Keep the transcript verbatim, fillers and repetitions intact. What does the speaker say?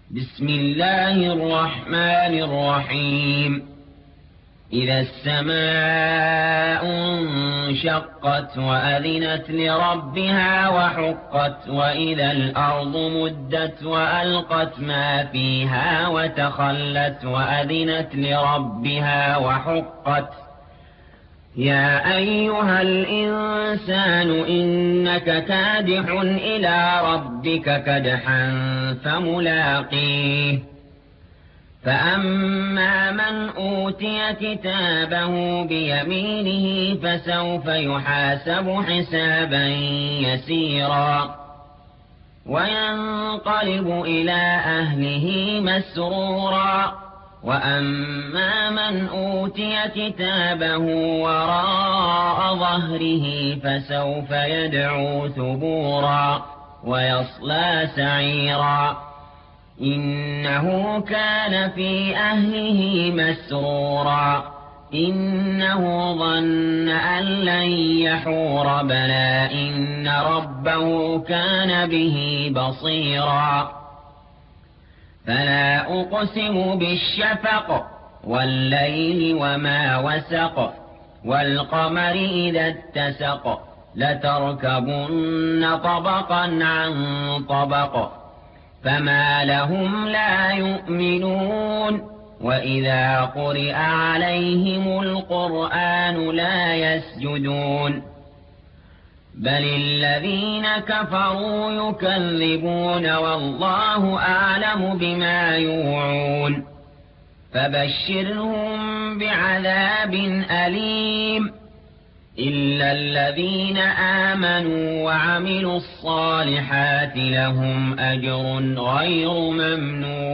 بسم الله الرحمن الرحيم إذا السماء انشقت وأذنت لربها وحقت وإذا الأرض مدت وألقت ما فيها وتخلت وأذنت لربها وحقت يا أيها الإنسان إنك كادح إلى ربك كدحا فملاقيه فأما من أوتي كتابه بيمينه فسوف يحاسب حسابا يسيرا وينقلب إلى أهله مسرورا وأما من أوتي كتابه وراء ظهره فسوف يدعو ثبورا ويصلى سعيرا إنه كان في أهله مسرورا إنه ظن أن لن يحور بلى إن ربه كان به بصيرا فلا أقسم بالشفق والليل وما وسق والقمر إذا اتسق لتركبن طبقا عن طبق فما لهم لا يؤمنون وإذا قرئ عليهم القرآن لا يسجدون بل الذين كفروا يكذبون والله أعلم بما يوعون فبشرهم بعذاب أليم إلا الذين آمنوا وعملوا الصالحات لهم أجر غير ممنون